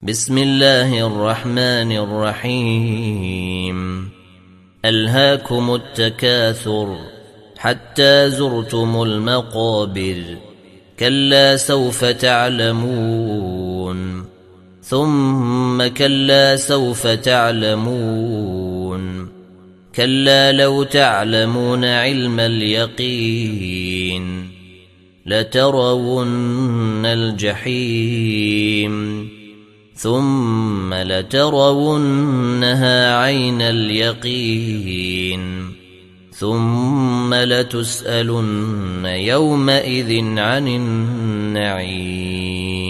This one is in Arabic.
بسم الله الرحمن الرحيم ألهاكم التكاثر حتى زرتم المقابر كلا سوف تعلمون ثم كلا سوف تعلمون كلا لو تعلمون علم اليقين لترون الجحيم ثم لترونها عين اليقين ثم لتسألن يومئذ عن النعيم.